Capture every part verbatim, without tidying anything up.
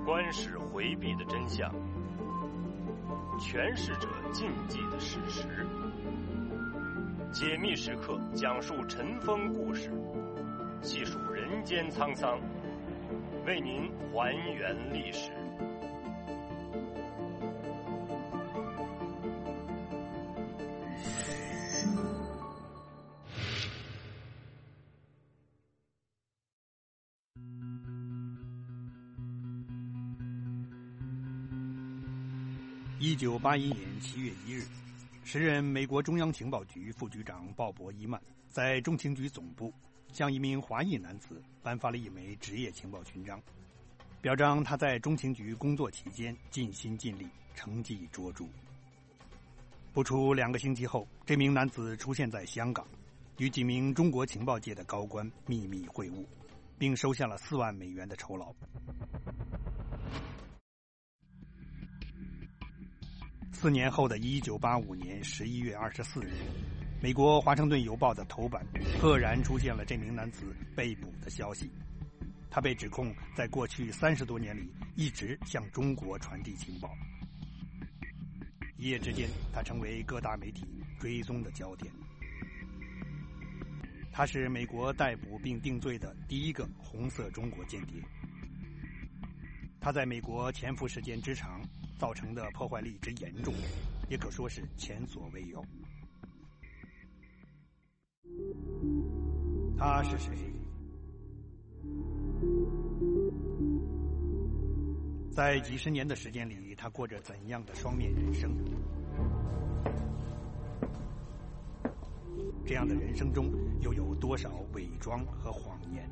官史回避的真相，诠释者禁忌的事实。解密时刻讲述尘封故事，细数人间沧桑，为您还原历史。 一九八一年七月一日，时任美国中央情报局副局长鲍勃·伊曼在中情局总部向一名华裔男子颁发了一枚职业情报勋章，表彰他在中情局工作期间尽心尽力，成绩卓著。不出两个星期后，这名男子出现在香港，与几名中国情报界的高官秘密会晤，并收下了四万美元的酬劳。四年后的一九八五年十一月二十四日，美国《华盛顿邮报》的头版赫然出现了这名男子被捕的消息。他被指控在过去三十多年里一直向中国传递情报。一夜之间，他成为各大媒体追踪的焦点。他是美国逮捕并定罪的第一个红色中国间谍。他在美国潜伏时间之长，造成的破坏力之严重，也可说是前所未有。他是谁？在几十年的时间里，他过着怎样的双面人生？这样的人生中，又有多少伪装和谎言？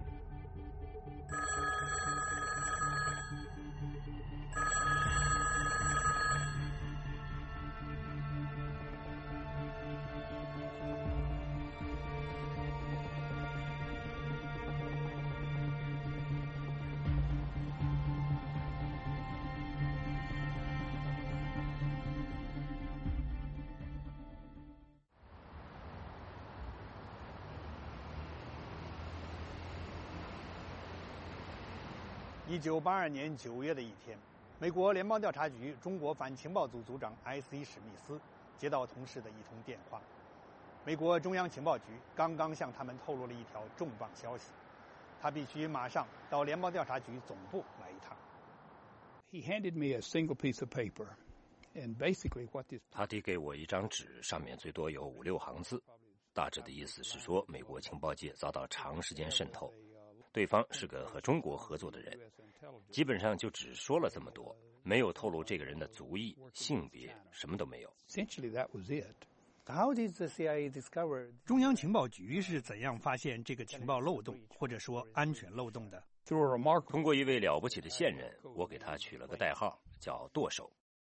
一九八二年九月的一天，美国联邦调查局中国反情报组组长埃斯·史密斯接到同事的一通电话，美国中央情报局刚刚向他们透露了一条重磅消息，他必须马上到联邦调查局总部来一趟。 He handed me a single piece of paper, and basically what this... 他递给我一张纸，上面最多有五六行字，大致的意思是说，美国情报界遭到长时间渗透。对方是个和中国合作的人，基本上就只说了这么多，没有透露这个人的族裔、性别，什么都没有。 Essentially, that was it. How did the C I A discover? 中央情报局是怎样发现这个情报漏洞，或者说安全漏洞的？ 通过一位了不起的线人，我给他取了个代号，叫舵手。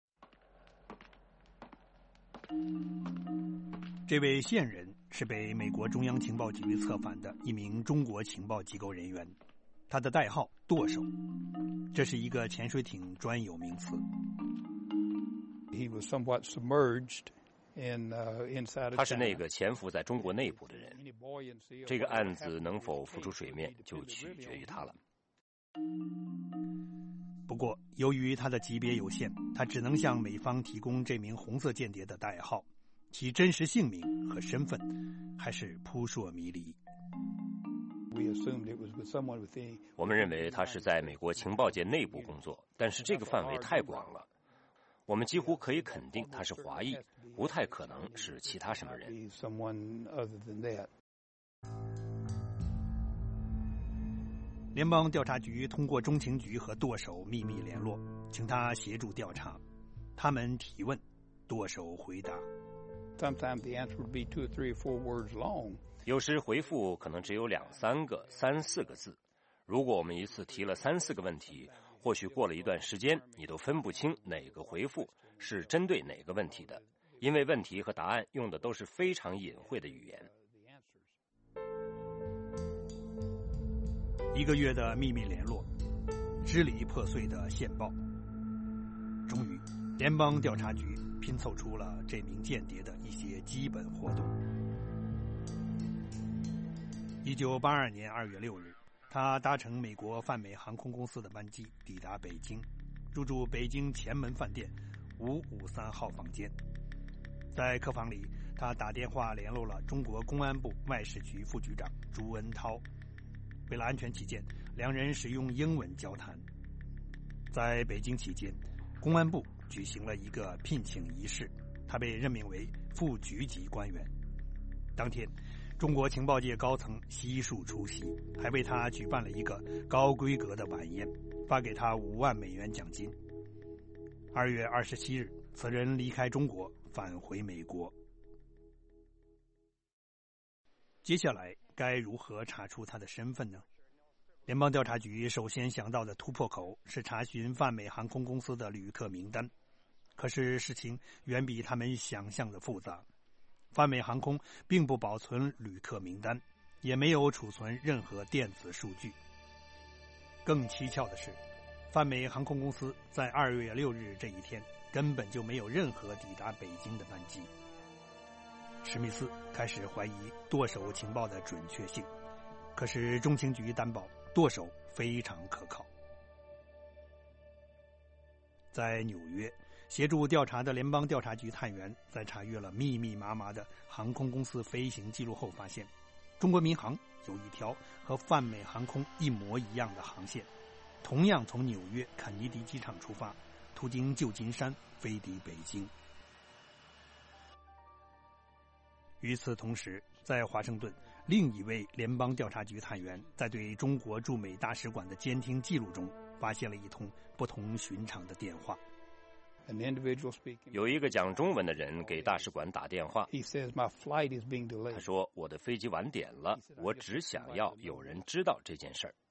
这位线人是被美国中央情报局策反的一名中国情报机构人员，他的代号舵手，这是一个潜水艇专有名词。 He was somewhat submerged in, uh, inside 他是那个潜伏在中国内部的人，这个案子能否浮出水面就取决于他了。 不过由于他的级别有限，他只能向美方提供这名红色间谍的代号，其真实姓名和身份还是扑朔迷离。 我们认为他是在美国情报界内部工作，但是这个范围太广了，我们几乎可以肯定他是华裔，不太可能是其他什么人。 联邦调查局通过中情局和舵手秘密联络，请他协助调查。他们提问，舵手回答。 Sometimes the answer would be two or three or four words long. 有时回复可能只有两三个、三四个字。如果我们一次提了三四个问题，或许过了一段时间，你都分不清哪个回复是针对哪个问题的，因为问题和答案用的都是非常隐晦的语言。 一个月的秘密联络，支离破碎的线报，终于，联邦调查局拼凑出了这名间谍的一些基本活动。一九八二年二月六日， 他搭乘美国泛美航空公司的班机抵达北京，入住北京前门饭店五五三号房间。在客房里，他打电话联络了中国公安部外事局副局长朱恩涛。为了安全起见，两人使用英文交谈。在北京期间，公安部举行了一个聘请仪式，他被任命为副局级官员。当天，中国情报界高层悉数出席，还为他举办了一个高规格的晚宴，发给他五万美元奖金。二月二十七日，此人离开中国，返回美国。接下来该如何查出他的身份呢？联邦调查局首先想到的突破口是查询泛美航空公司的旅客名单，可是事情远比他们想象的复杂。泛美航空并不保存旅客名单，也没有储存任何电子数据。更蹊跷的是，泛美航空公司在二月六日这一天根本就没有任何抵达北京的班机。史密斯开始怀疑舵手情报的准确性，可是中情局担保舵手非常可靠。在纽约，协助调查的联邦调查局探员在查阅了密密麻麻的航空公司飞行记录后发现，中国民航有一条和泛美航空一模一样的航线，同样从纽约肯尼迪机场出发，途经旧金山飞抵北京。与此同时，在华盛顿，另一位联邦调查局探员在对中国驻美大使馆的监听记录中发现了一通不同寻常的电话。 有一个讲中文的人给大使馆打电话，他说我的飞机晚点了，我只想要有人知道这件事儿。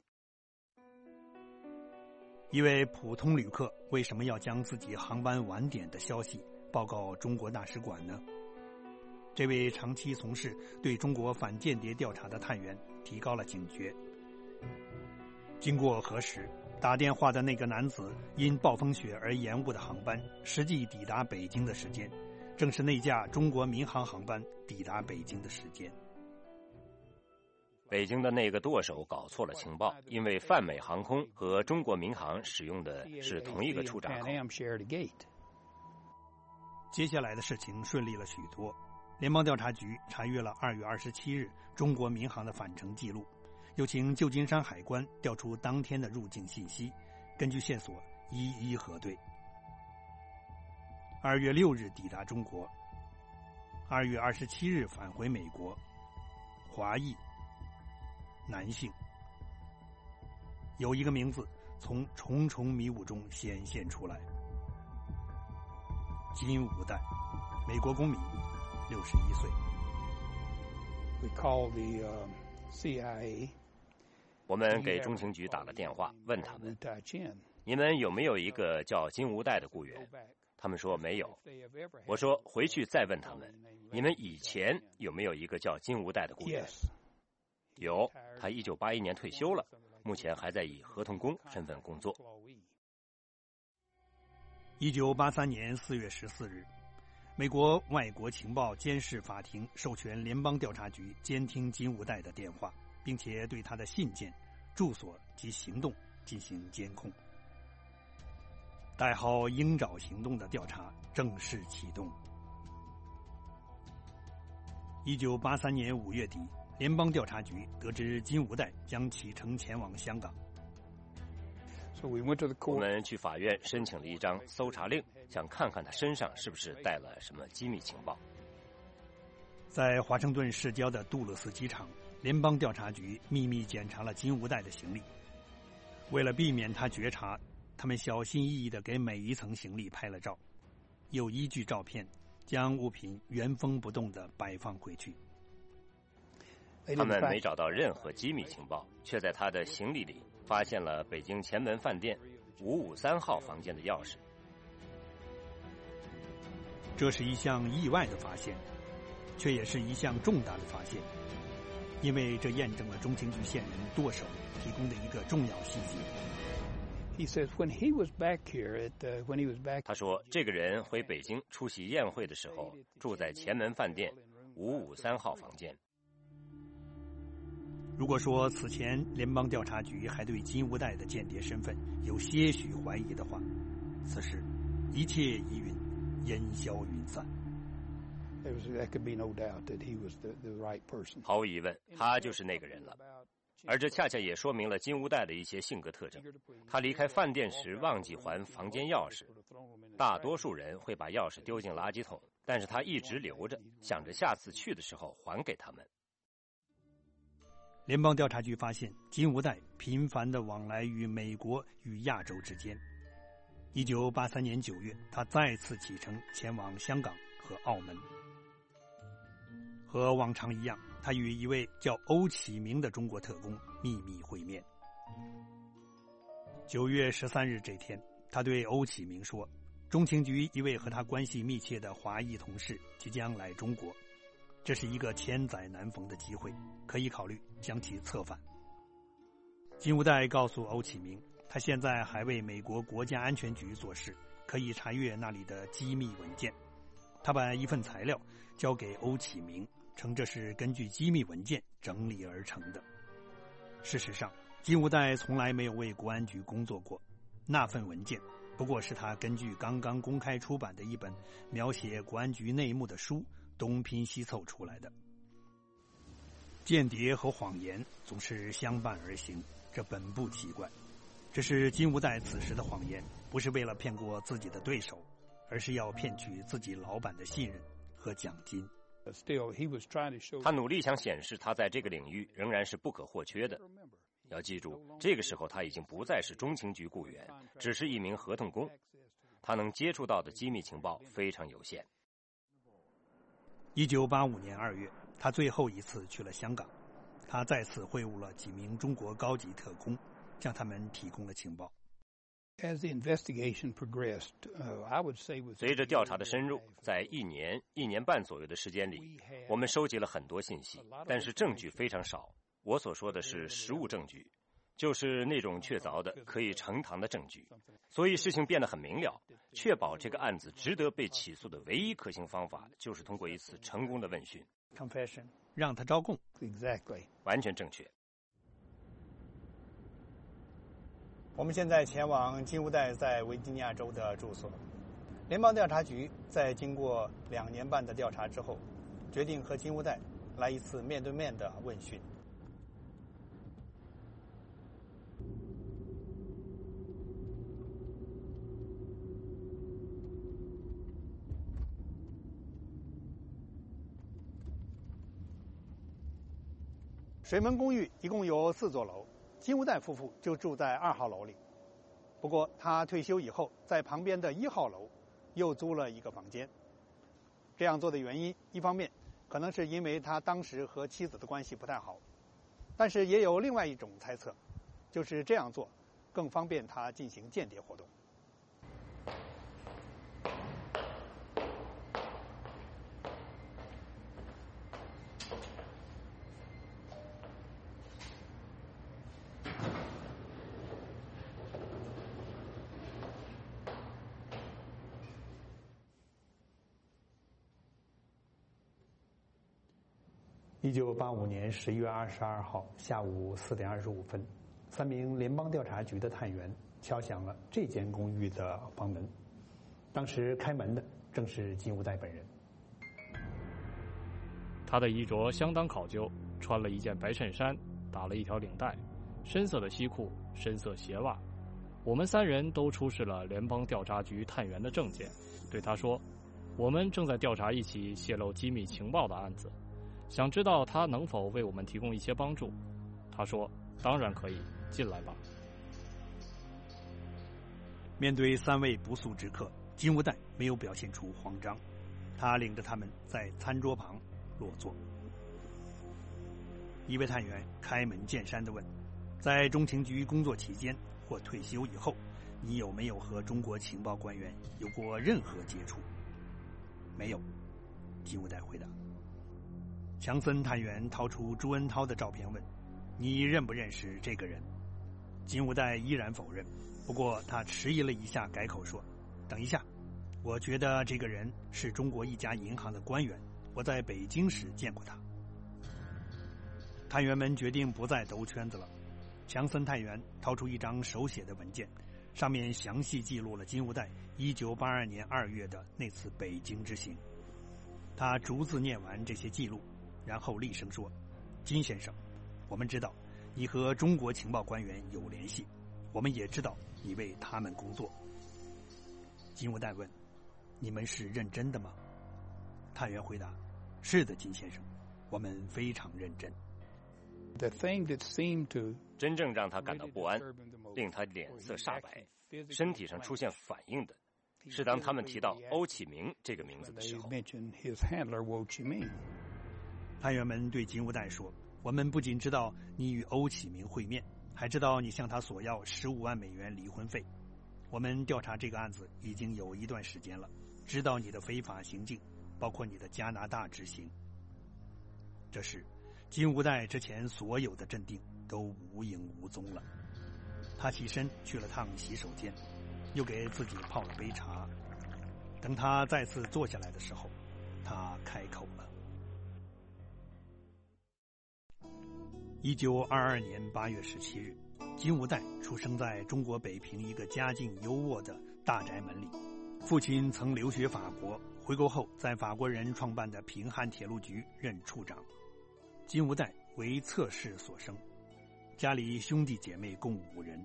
一位普通旅客为什么要将自己航班晚点的消息报告中国大使馆呢？这位长期从事对中国反间谍调查的探员提高了警觉。经过核实，打电话的那个男子因暴风雪而延误的航班，实际抵达北京的时间，正是那架中国民航航班抵达北京的时间。 北京的那个舵手搞错了情报，因为泛美航空和中国民航使用的是同一个出闸口。 接下来的事情顺利了许多。联邦调查局查阅了二月二十七日中国民航的返程记录，又请旧金山海关调出当天的入境信息，根据线索一一核对。二月六日抵达中国，二月二十七日返回美国，华裔，男性。有一个名字从重重迷雾中显现出来，金无代，美国公民，六十一岁。 We call the uh, C I A. 我们给中情局打了电话，问他们，你们有没有一个叫金无代的雇员？他们说没有。我说回去再问他们，你们以前有没有一个叫金无代的雇员？有，他一九八一年退休了，目前还在以合同工身份工作。 一九八三年四月十四日，美国外国情报监视法庭授权联邦调查局监听金无代的电话，并且对他的信件、住所及行动进行监控。代号鹰爪行动的调查正式启动。一九八三年五月底，联邦调查局得知金无代将启程前往香港。 So we went to the court. 我们去法院申请了一张搜查令，想看看他身上是不是带了什么机密情报。 在华盛顿市郊的杜勒斯机场，联邦调查局秘密检查了金无代的行李。为了避免他觉察，他们小心翼翼地给每一层行李拍了照，又依据照片将物品原封不动地摆放回去。 他们没找到任何机密情报，却在他的行李里发现了北京前门饭店五五三号房间的钥匙。 这是一项意外的发现，却也是一项重大的发现，因为这验证了中情局线人舵手提供的一个重要细节。 He says when he was back here at uh, when he was back. 他说，这个人回北京出席宴会的时候，住在前门饭店五五三号房间。 如果说此前联邦调查局还对金无代的间谍身份有些许怀疑的话，此时一切疑云烟消云散。 毫无疑问，他就是那个人了。而这恰恰也说明了金无代的一些性格特征。他离开饭店时忘记还房间钥匙，大多数人会把钥匙丢进垃圾桶，但是他一直留着，想着下次去的时候还给他们。 联邦调查局发现金无代频繁地往来于美国与亚洲之间。一九八三年九月，他再次启程前往香港和澳门。和往常一样，他与一位叫欧启明的中国特工秘密会面。九月十三日这天，他对欧启明说，中情局一位和他关系密切的华裔同事即将来中国，这是一个千载难逢的机会，可以考虑将其策反。金无代告诉欧启明，他现在还为美国国家安全局做事，可以查阅那里的机密文件。他把一份材料交给欧启明，称这是根据机密文件整理而成的。事实上，金无代从来没有为国安局工作过，那份文件不过是他根据刚刚公开出版的一本描写国安局内幕的书东拼西凑出来的。间谍和谎言总是相伴而行，这本不奇怪。只是金无代此时的谎言不是为了骗过自己的对手，而是要骗取自己老板的信任和奖金。 他努力想显示他在这个领域仍然是不可或缺的。要记住，这个时候他已经不再是中情局雇员，只是一名合同工。他能接触到的机密情报非常有限。 一九八五年二月，他最后一次去了香港，他再次会晤了几名中国高级特工，向他们提供了情报。 随着调查的深入，在一年、一年半左右的时间里，我们收集了很多信息，但是证据非常少。我所说的是实物证据，就是那种确凿的、可以呈堂的证据。所以事情变得很明了，确保这个案子值得被起诉的唯一可行方法，就是通过一次成功的问讯。 Confession， 让他招供。 Exactly， 完全正确。 我们现在前往金无代在维吉尼亚州的住所。联邦调查局在经过两年半的调查之后，决定和金无代来一次面对面的问讯。水门公寓一共有四座楼，金无代夫妇就住在二号楼里。不过他退休以后，在旁边的一号楼又租了一个房间。这样做的原因，一方面可能是因为他当时和妻子的关系不太好，但是也有另外一种猜测，就是这样做更方便他进行间谍活动。一九八五年十一月二十二号下午四点二十五分，三名联邦调查局的探员敲响了这间公寓的房门。当时开门的正是金无代本人。 他的衣着相当考究，穿了一件白衬衫，打了一条领带，深色的西裤，深色鞋袜。我们三人都出示了联邦调查局探员的证件，对他说：“我们正在调查一起泄露机密情报的案子。想知道他能否为我们提供一些帮助。”他说：“当然可以，进来吧。” 面对三位不速之客，金无代没有表现出慌张，他领着他们在餐桌旁落座。一位探员开门见山地问：“在中情局工作期间或退休以后，你有没有和中国情报官员有过任何接触？”“没有。”金无代回答。强森探员掏出朱恩涛的照片问：“你认不认识这个人？”金无代依然否认，不过他迟疑了一下，改口说：“等一下，我觉得这个人是中国一家银行的官员，我在北京时见过他。” 探员们决定不再兜圈子了。强森探员掏出一张手写的文件，上面详细记录了金无代一九八二年二月的那次北京之行。他逐字念完这些记录，然后厉声说：“金先生，我们知道你和中国情报官员有联系，我们也知道你为他们工作。”金无代问：“你们是认真的吗？”探员回答：“是的，金先生，我们非常认真。” The thing that seemed to 真正让他感到不安，令他脸色煞白，身体上出现反应的，是当他们提到欧启明这个名字的时候。 探员们对金无代说：“我们不仅知道你与欧启明会面，还知道你向他索要十五万美元离婚费。我们调查这个案子已经有一段时间了，知道你的非法行径，包括你的加拿大之行。”这时金无代之前所有的镇定都无影无踪了。他起身去了趟洗手间，又给自己泡了杯茶。等他再次坐下来的时候，他开口了。一九二二年八月十七日，金无代出生在中国北平一个家境优渥的大宅门里。父亲曾留学法国，回国后在法国人创办的平汉铁路局任处长。金无代为侧室所生，家里兄弟姐妹共五人。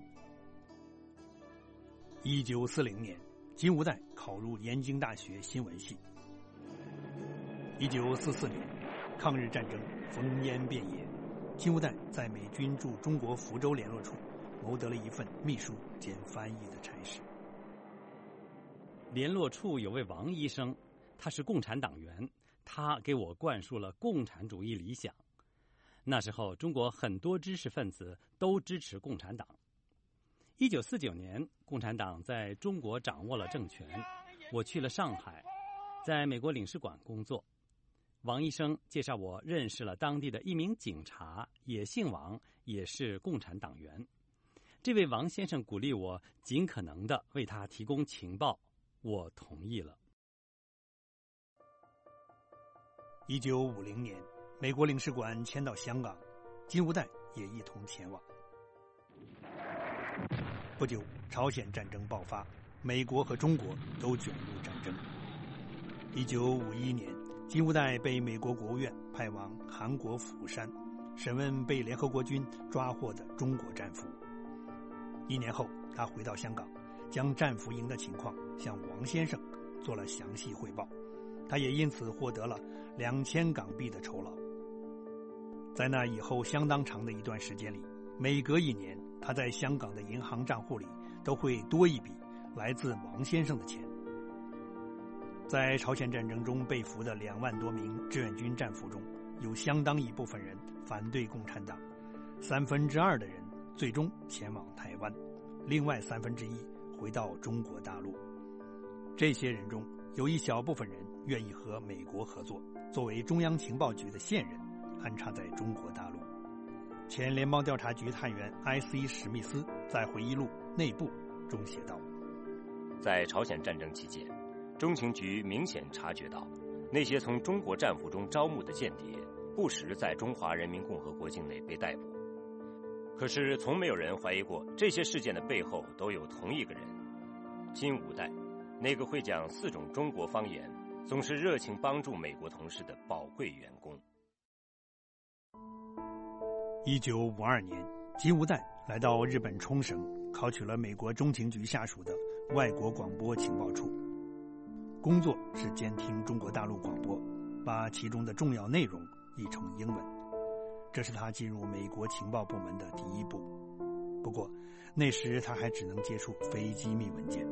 一九四零年，金无代考入燕京大学新闻系。一九四四年，抗日战争烽烟遍野，金无代在美军驻中国福州联络处谋得了一份秘书兼翻译的差事。 联络处有位王医生，他是共产党员，他给我灌输了共产主义理想。那时候中国很多知识分子都支持共产党。一九四九年，共产党在中国掌握了政权，我去了上海，在美国领事馆工作。王医生介绍我认识了当地的一名警察，也姓王，也是共产党员。这位王先生鼓励我尽可能的为他提供情报，我同意了。 一九五零年，美国领事馆迁到香港，金无代也一同前往。不久，朝鲜战争爆发，美国和中国都卷入战争。一九五一年，金无代被美国国务院派往韩国釜山，审问被联合国军抓获的中国战俘。一年后，他回到香港，将战俘营的情况向王先生做了详细汇报，他也因此获得了两千港币的酬劳。在那以后相当长的一段时间里，每隔一年，他在香港的银行账户里都会多一笔来自王先生的钱。在朝鲜战争中被俘的两万多名志愿军战俘中，有相当一部分人反对共产党，三分之二的人最终前往台湾，另外三分之一回到中国大陆。这些人中有一小部分人愿意和美国合作，作为中央情报局的线人，安插在中国大陆。前联邦调查局探员埃 C 史密斯在回忆录《内部》中写道： 在朝鲜战争期间，中情局明显察觉到那些从中国战俘中招募的间谍不时在中华人民共和国境内被逮捕，可是从没有人怀疑过这些事件的背后都有同一个人——金无代，那个会讲四种中国方言，总是热情帮助美国同事的宝贵员工。 一九五二年，金无代来到日本冲绳，考取了美国中情局下属的外国广播情报处，工作是监听中国大陆广播，把其中的重要内容译成英文。这是他进入美国情报部门的第一步。不过那时他还只能接触非机密文件。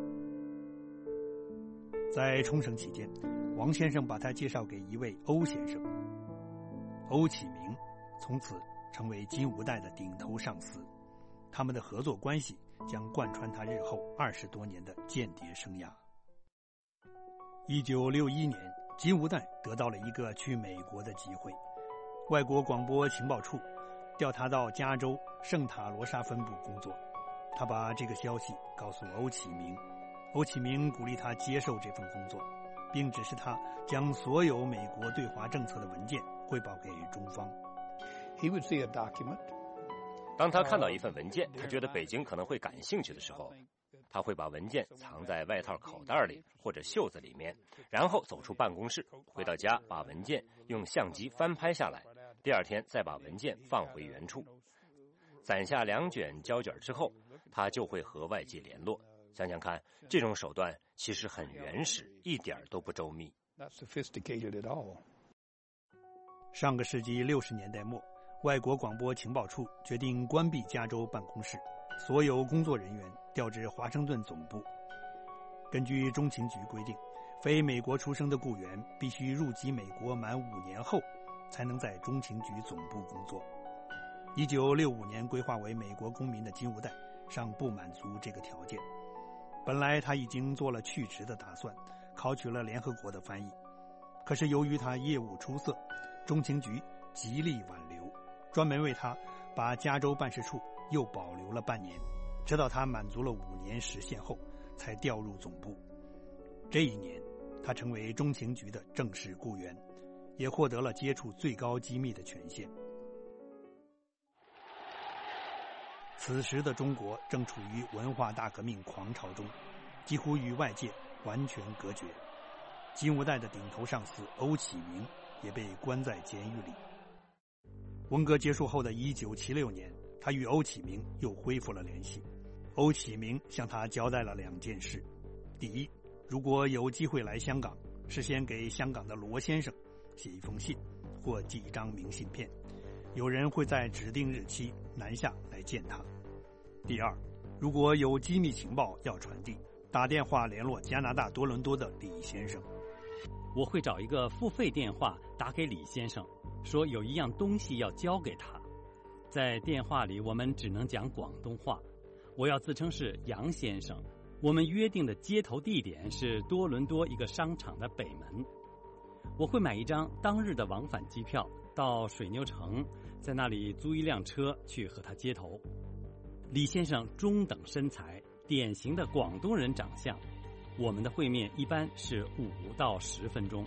在冲绳期间，王先生把他介绍给一位欧先生，欧启明从此成为金无代的顶头上司，他们的合作关系将贯穿他日后二十多年的间谍生涯。一九六一年，金无代得到了一个去美国的机会，外国广播情报处调他到加州圣塔罗莎分部工作。他把这个消息告诉欧启明，欧启明鼓励他接受这份工作，并指示他将所有美国对华政策的文件汇报给中方。 he would see a document. 当他看到一份文件，他觉得北京可能会感兴趣的时候，他会把文件藏在外套口袋里或者袖子里面，然后走出办公室，回到家把文件用相机翻拍下来，第二天再把文件放回原处。攒下两卷胶卷之后，他就会和外界联络。想想看，这种手段其实很原始，一点都不周密。 Not sophisticated at all. 上个世纪六十年代末，外国广播情报处决定关闭加州办公室，所有工作人员调至华盛顿总部。根据中情局规定，非美国出生的雇员必须入籍美国满五年后，才能在中情局总部工作。一九六五年规划为美国公民的金无代尚不满足这个条件。本来他已经做了去职的打算，考取了联合国的翻译，可是由于他业务出色，中情局极力挽留，专门为他把加州办事处又保留了半年，直到他满足了五年时限后才调入总部。这一年，他成为中情局的正式雇员，也获得了接触最高机密的权限。此时的中国正处于文化大革命狂潮中，几乎与外界完全隔绝。金无代的顶头上司欧启明也被关在监狱里。文革结束后的一九七六年，他与欧启明又恢复了联系。欧启明向他交代了两件事：第一，如果有机会来香港，事先给香港的罗先生写一封信或寄一张明信片，有人会在指定日期南下来见他。第二，如果有机密情报要传递，打电话联络加拿大多伦多的李先生。 我会找一个付费电话打给李先生，说有一样东西要交给他。在电话里我们只能讲广东话，我要自称是杨先生。我们约定的接头地点是多伦多一个商场的北门。我会买一张当日的往返机票到水牛城，在那里租一辆车去和他接头。李先生中等身材，典型的广东人长相，我们的会面一般是五到十分钟。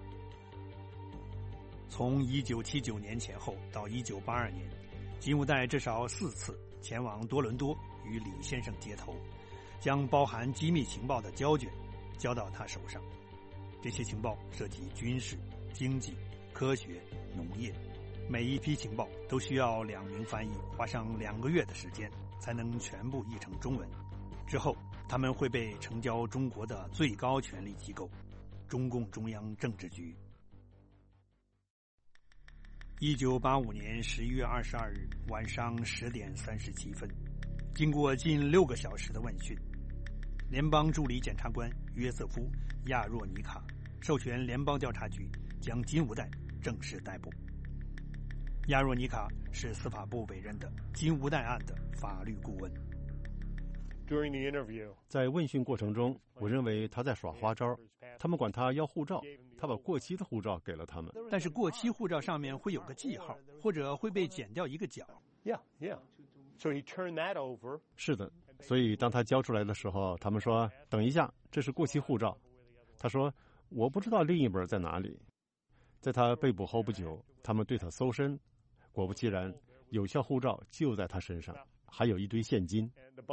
从一九七九年前后到一九八二年，金无代至少四次前往多伦多与李先生接头，将包含机密情报的胶卷交到他手上。这些情报涉及军事、经济、科学、农业，每一批情报都需要两名翻译花上两个月的时间才能全部译成中文。之后他们会被呈交中国的最高权力机构中共中央政治局。一九八五年十一月二十二日晚上十点三十七分，经过近六个小时的问讯，联邦助理检察官约瑟夫·亚若尼卡授权联邦调查局将金无代正式逮捕。亚若尼卡是司法部委任的金无代案的法律顾问。 在问讯过程中，我认为他在耍花招。他们管他要护照，他把过期的护照给了他们。 但是过期护照上面会有个记号，或者会被剪掉一个角。 是的，所以当他交出来的时候，他们说：“等一下，这是过期护照。”他说：“我不知道另一本在哪里。”在他被捕后不久，他们对他搜身，果不其然，有效护照就在他身上，还有一堆现金。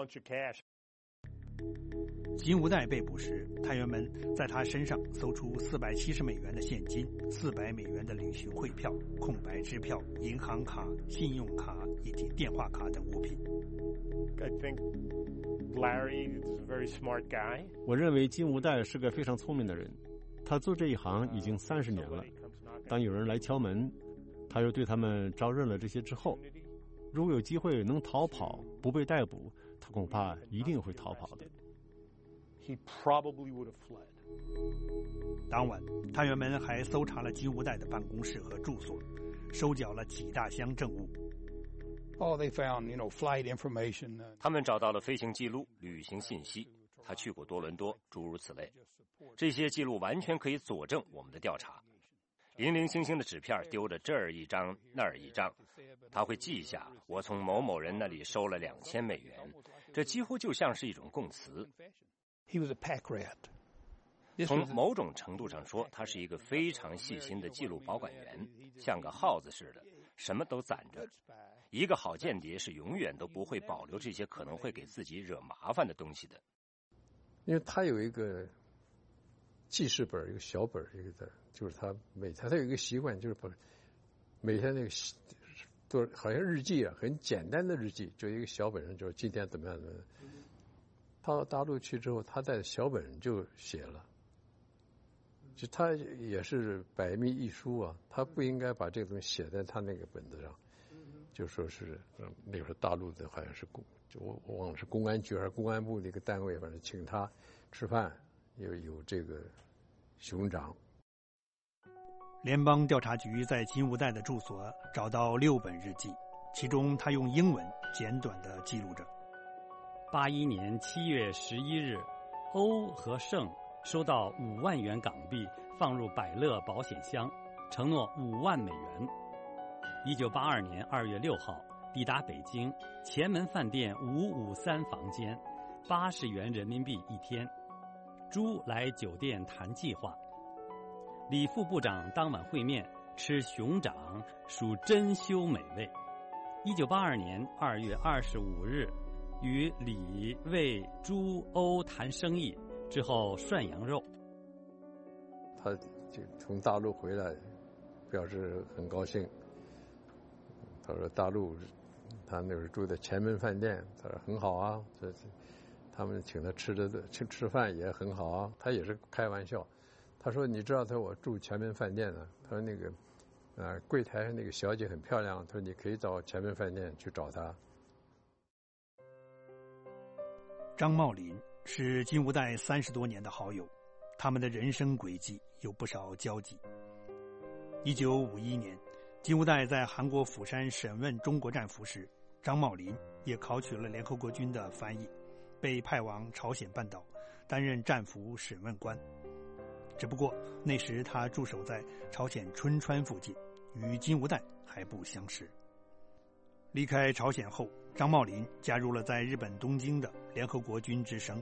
金无代被捕时，探员们在他身上搜出四百七十美元的现金、四百美元的旅行汇票、空白支票、银行卡、信用卡以及电话卡等物品。 I think Larry is a very smart guy. 我认为金无代是个非常聪明的人，他做这一行已经三十年了。当有人来敲门，他又对他们招认了这些之后，如果有机会能逃跑不被逮捕，他恐怕一定会逃跑的。 He probably would have fled. 当晚，探员们还搜查了金无代的办公室和住所，收缴了几大箱证物。 Oh, they found, you know, flight information. 他们找到了飞行记录、旅行信息，他去过多伦多，诸如此类。这些记录完全可以佐证我们的调查。零零星星的纸片丢着这儿一张那儿一张，他会记下我从某某人那里收了两千美元，这几乎就像是一种供词。 He was a pack rat. 从某种程度上说，他是一个非常细心的记录保管员，像个耗子似的， 什么都攒着。一个好间谍是永远都不会保留这些可能会给自己惹麻烦的东西的。 因为他有一个记事本，一个小本，一个的，就是他每天他有一个习惯，就是把每天那个都好像日记啊，很简单的日记，就一个小本上，就是今天怎么样的。他到大陆去之后，他在小本就写了，就他也是百密一疏啊，他不应该把这个东西写在他那个本子上，就说是那时候大陆的好像是公，就我我忘了是公安局还是公安部的一个单位，反正请他吃饭，有有这个熊掌。 联邦调查局在金无代的住所找到六本日记，其中他用英文简短地记录着： 八一年七月十一日，欧和盛收到五万元港币放入百乐保险箱，承诺五万美元。一九八二年二月六号抵达北京，前门饭店五五三房间，八十元人民币一天。朱来酒店谈计划。李副部长当晚会面，吃熊掌属珍馐美味。一九八二年二月二十五日，与李、魏、朱、欧谈生意之后涮羊肉。 他就从大陆回来，表示很高兴。他说大陆，他那时候住在前门饭店，他说很好啊，这他们请他吃的吃吃饭也很好啊。他也是开玩笑，他说你知道他说我住前门饭店呢，他说那个呃柜台上那个小姐很漂亮，他说你可以到前门饭店去找她。 张茂林是金无代三十多年的好友，他们的人生轨迹有不少交集。一九五一年，金无代在韩国釜山审问中国战俘时，张茂林也考取了联合国军的翻译，被派往朝鲜半岛担任战俘审问官。只不过那时他驻守在朝鲜春川附近，与金无代还不相识。离开朝鲜后，张茂林加入了在日本东京的联合国军之声。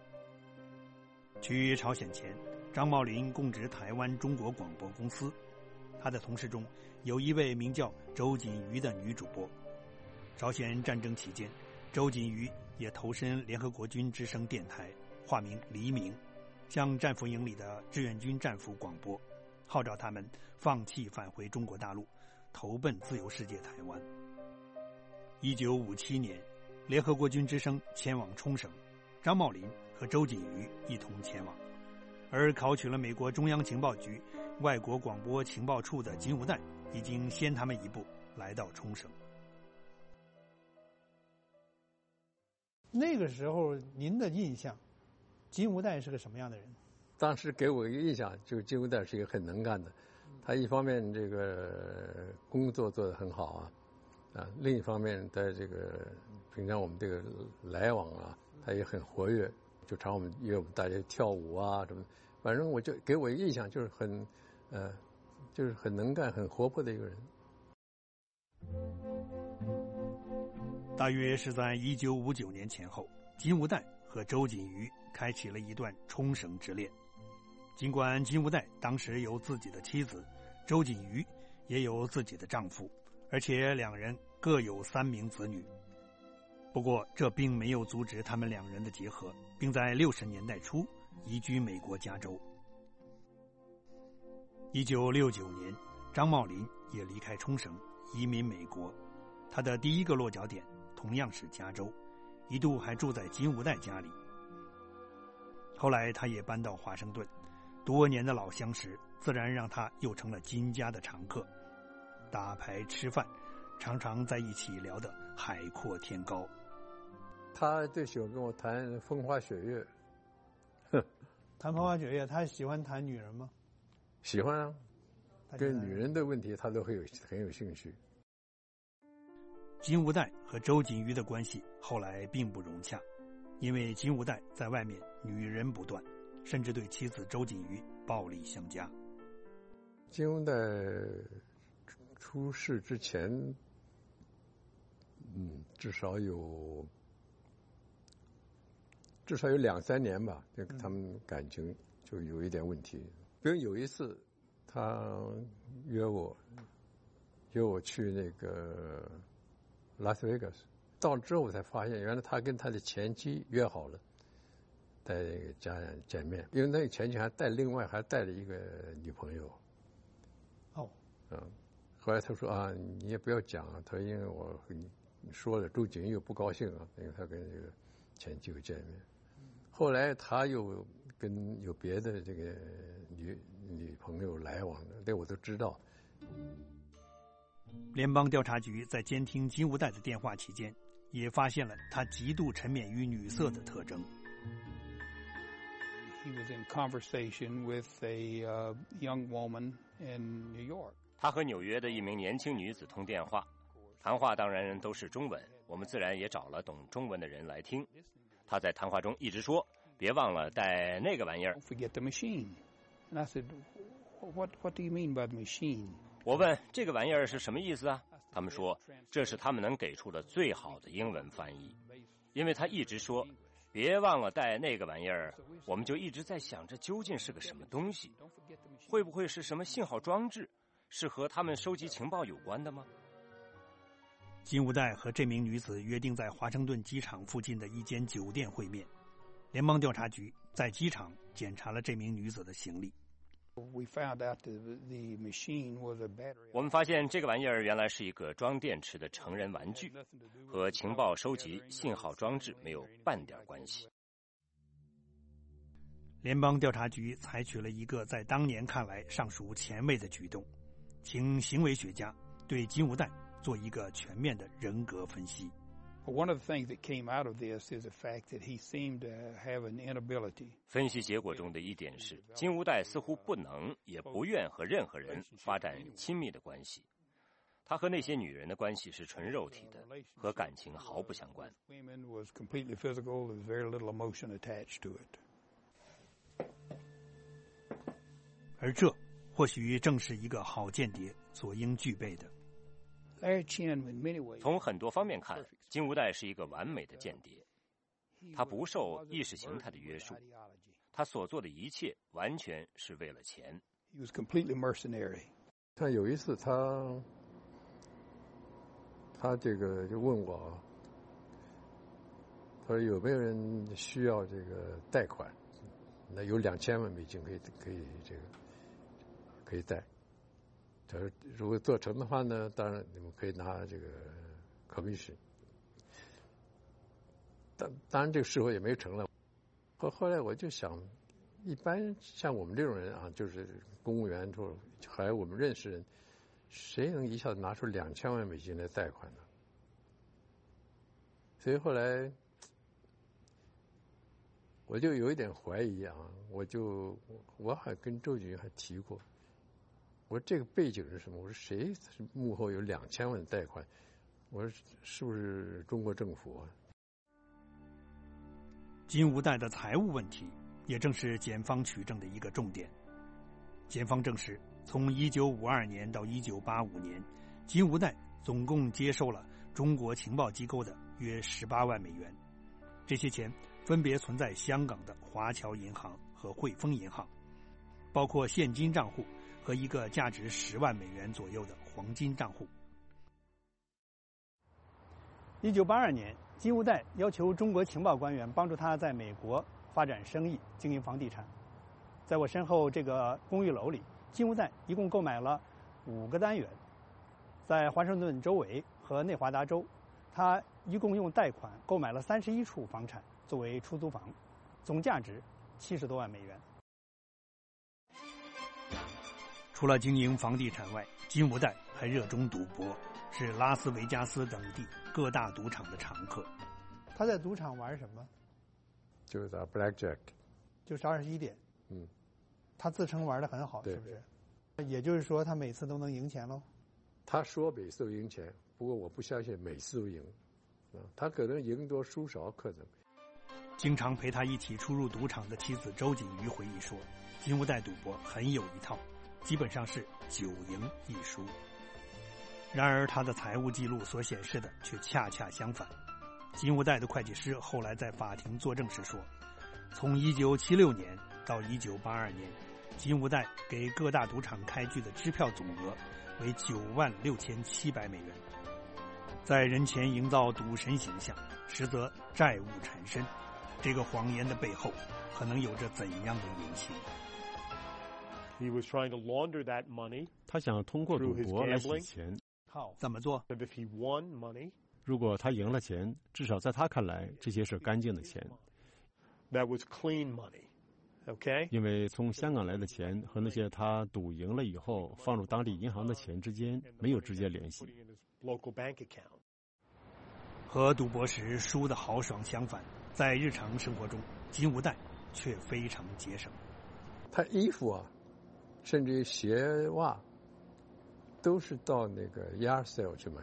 去朝鲜前，张茂林供职台湾中国广播公司，他的同事中有一位名叫周锦瑜的女主播。朝鲜战争期间，周锦瑜也投身联合国军之声电台，化名黎明，向战俘营里的志愿军战俘广播，号召他们放弃返回中国大陆，投奔自由世界台湾。一九五七年，联合国军之声迁往冲绳，张茂林和周锦瑜一同前往，而考取了美国中央情报局外国广播情报处的金无代已经先他们一步来到冲绳。 那个时候您的印象，金无代是个什么样的人？ 当时给我一个印象，就是金无代是一个很能干的，他一方面这个工作做得很好啊，啊，另一方面在这个平常我们这个来往啊，他也很活跃，就常我们约我们大家跳舞啊什么，反正我就给我一个印象就是很，呃，就是很能干、很活泼的一个人。 大约是在一九五九年前后，金无代和周锦瑜开启了一段冲绳之恋。尽管金无代当时有自己的妻子，周锦瑜也有自己的丈夫，而且两人各有三名子女。不过这并没有阻止他们两人的结合，并在六十年代初移居美国加州。一九六九年，张茂林也离开冲绳，移民美国。他的第一个落脚点同样是加州，一度还住在金无代家里。后来他也搬到华盛顿，多年的老相识自然让他又成了金家的常客。打牌吃饭，常常在一起聊得海阔天高。 他最喜欢跟我谈风花雪月。 谈风花雪月，他喜欢谈女人吗？ 喜欢啊，跟女人的问题他都会有很有兴趣。 金无代和周锦瑜的关系后来并不融洽，因为金无代在外面女人不断，甚至对妻子周锦瑜暴力相加。 金无代出事之前，嗯，至少有至少有两三年吧，这个他们感情就有一点问题。比如有一次，他约我约我去那个拉斯维加斯，到之后我才发现，原来他跟他的前妻约好了，在那个家人见面，因为那个前妻还带另外还带了一个女朋友。 哦， 嗯，后来他说啊，你也不要讲啊，他说因为我说了，周景又不高兴啊，因为他跟这个前妻有见面。后来他又跟有别的这个女女朋友来往的，这我都知道。 联邦调查局在监听金无代的电话期间，也发现了他极度沉湎于女色的特征。 He was in conversation with a uh, young woman in New York. 他和纽约的一名年轻女子通电话，谈话当然都是中文，我们自然也找了懂中文的人来听。他在谈话中一直说：“别忘了带那个玩意儿。” Don't forget the machine. And I said, "What What do you mean by the machine?" 我问这个玩意儿是什么意思啊？他们说这是他们能给出的最好的英文翻译，因为他一直说别忘了带那个玩意儿，我们就一直在想着究竟是个什么东西，会不会是什么信号装置，是和他们收集情报有关的吗？ 金无代和这名女子约定在华盛顿机场附近的一间酒店会面，联邦调查局在机场检查了这名女子的行李。 We found out that the machine was a battery. 我们发现这个玩意儿原来是一个装电池的成人玩具，和情报收集信号装置没有半点关系。 联邦调查局采取了一个在当年看来尚属前卫的举动，请行为学家对金无代做一个全面的人格分析。 One of the things that came out of this is the fact that he seemed to have an inability. 分析结果中的一点是，金无代似乎不能也不愿和任何人发展亲密的关系。他和那些女人的关系是纯肉体的，和感情毫不相关。 Women was completely physical. There was very little emotion attached to it. 而这或许正是一个好间谍所应具备的。 从很多方面看，金无代是一个完美的间谍。他不受意识形态的约束，他所做的一切完全是为了钱。 He was completely mercenary. 他有一次他他这个就问我，他说有没有人需要这个贷款？那有两千万美金可以可以这个可以贷。他说如果做成的话呢，当然你们可以拿这个 commission。当当然这个事后也没成了。后后来我就想，一般像我们这种人啊，就是公务员或还有我们认识人，谁能一下子拿出两千万美金来贷款呢？所以后来我就有一点怀疑啊，我就我还跟周景云还提过，我说这个背景是什么？我说谁幕后有两千万贷款？我说是不是中国政府啊？ 金无代的财务问题也正是检方取证的一个重点。检方证实，从一九五二年到一九八五年，金无代总共接受了中国情报机构的约十八万美元，这些钱分别存在香港的华侨银行和汇丰银行，包括现金账户和一个价值十万美元左右的黄金账户。 一九八二年，金无代要求中国情报官员帮助他在美国发展生意、经营房地产。在我身后这个公寓楼里，金无代一共购买了五个单元，在华盛顿州围和内华达州，他一共用贷款购买了三十一处房产作为出租房，总价值七十多万美元。 除了经营房地产外，金无代还热衷赌博，是拉斯维加斯等地各大赌场的常客。 他在赌场玩什么？ 就是打 blackjack， 就是二十一点。 嗯， 他自称玩得很好，是不是？也就是说，他每次都能赢钱喽？ 他说每次都赢钱，不过我不相信每次都赢。啊，他可能赢多输少，可能。 经常陪他一起出入赌场的妻子周景瑜回忆说，金无代赌博很有一套，基本上是九赢一输。然而他的财务记录所显示的却恰恰相反。金无代的会计师后来在法庭作证时说，从一九七六年到一九八二年，金无代给各大赌场开具的支票总额为九万六千七百美元。在人前营造赌神形象，实则债务缠身，这个谎言的背后可能有着怎样的隐情？ He was trying to launder that money. 他想通过赌博来洗钱。 怎么做？ If he won money, 如果他赢了钱，至少在他看来，这些是干净的钱。 that was clean money. Okay? 因为从香港来的钱和那些他赌赢了以后放入当地银行的钱之间没有直接联系。 Local bank account. 和赌博时输得豪爽相反，在日常生活中，金无代却非常节省。 他衣服啊，甚至于鞋袜，都是到那个 yard sale 去买。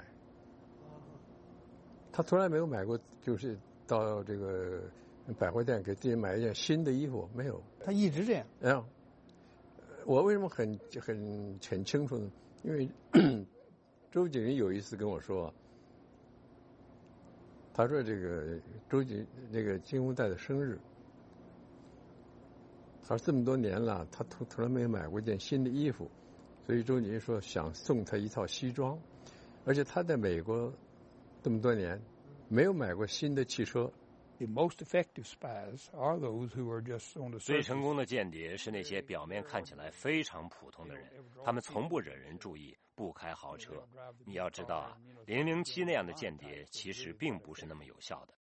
他从来没有买过，就是到这个百货店给自己买一件新的衣服，没有。 他一直这样。 嗯，我为什么很很很清楚呢？因为周景瑜有一次跟我说，他说这个周景那个金无代的生日，他说这么多年了，他从从来没有买过一件新的衣服，所以周景瑜说想送他一套西装，而且他在美国这么多年没有买过新的汽车。 The most effective spies are those who are just on the surface. 最成功的间谍是那些表面看起来非常普通的人，他们从不惹人注意，不开豪车。你要知道啊，零零七那样的间谍其实并不是那么有效的。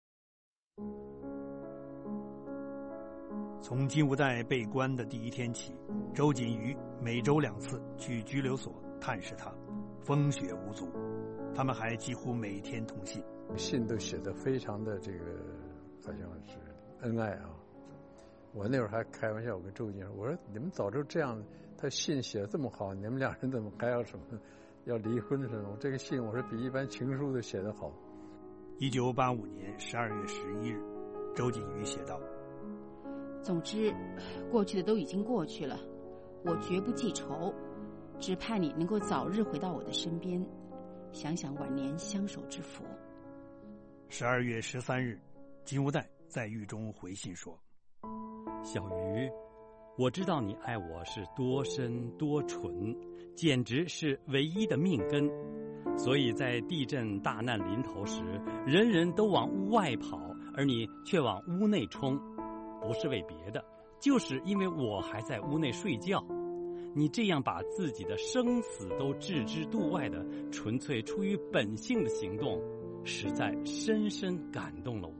从金无代被关的第一天起，周锦瑜每周两次去拘留所探视他，风雪无阻。他们还几乎每天通信， 信都写得非常的这个好像是恩爱啊。我那会儿还开玩笑，我跟周景说，我说你们早就这样，他信写得这么好，你们两人怎么还要什么要离婚什么？我这个信我说比一般情书都写得好。 一九八五年十二月十一日，周锦瑜写道： 总之，过去的都已经过去了，我绝不记仇，只盼你能够早日回到我的身边，想想晚年相守之福。 十二月十三日，金无代在狱中回信说： 小鱼，我知道你爱我是多深多纯，简直是唯一的命根，所以在地震大难临头时，人人都往屋外跑，而你却往屋内冲，不是为别的，就是因为我还在屋内睡觉。你这样把自己的生死都置之度外的纯粹出于本性的行动，实在深深感动了我。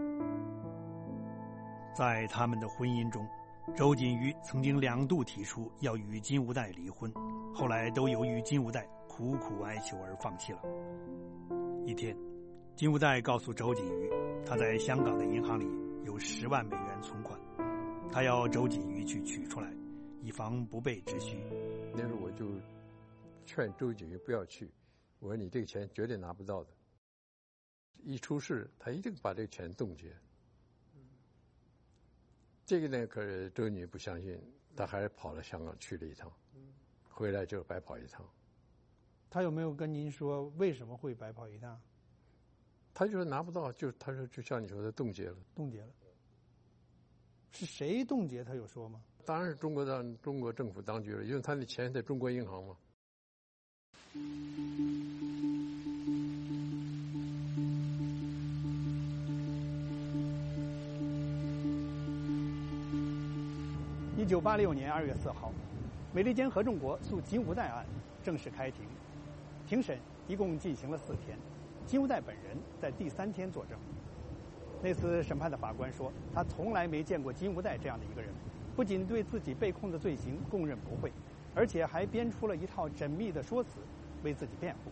在他们的婚姻中，周锦瑜曾经两度提出要与金无代离婚，后来都由于金无代苦苦哀求而放弃了。一天，金无代告诉周锦瑜，他在香港的银行里有十万美元存款，他要周锦瑜去取出来，以防不备之需。 那时候我就劝周景瑜不要去，我说你这个钱绝对拿不到的，一出事他一定把这个钱冻结。这个呢，可是周景瑜不相信，他还是跑了香港去了一趟，回来就白跑一趟。 他有没有跟您说为什么会白跑一趟？ 他就说拿不到，就他说就像你说的冻结了。 冻结了。是谁冻结？他有说吗？ 当然是中国当中国政府当局了，因为他的钱在中国银行嘛。 一九八六年二月四号，美利坚合众国诉金无代案正式开庭。庭审一共进行了四天，金无代本人在第三天作证。那次审判的法官说，他从来没见过金无代这样的一个人，不仅对自己被控的罪行供认不讳，而且还编出了一套缜密的说辞为自己辩护。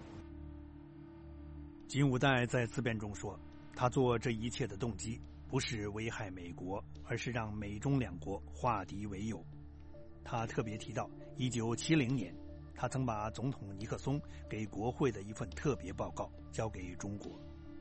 金无代在自辩中说，他做这一切的动机不是危害美国，而是让美中两国化敌为友。他特别提到一九七零年，他曾把总统尼克松给国会的一份特别报告交给中国。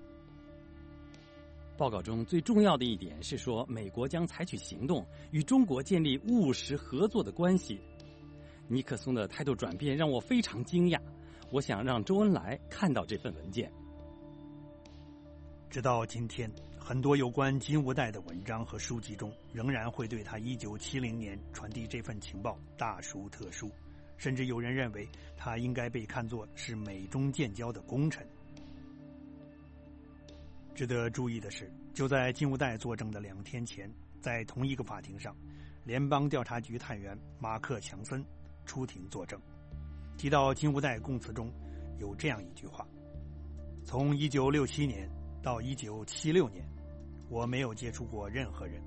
报告中最重要的一点是说，美国将采取行动与中国建立务实合作的关系。尼克松的态度转变让我非常惊讶，我想让周恩来看到这份文件。 直到今天，很多有关金无代的文章和书籍中，仍然会对他一九七零年传递这份情报大书特书， 甚至有人认为他应该被看作是美中建交的功臣。值得注意的是，就在金无代作证的两天前，在同一个法庭上，联邦调查局探员马克·强森出庭作证，提到金无代供词中有这样一句话：从一九六七年到一九七六年，我没有接触过任何人。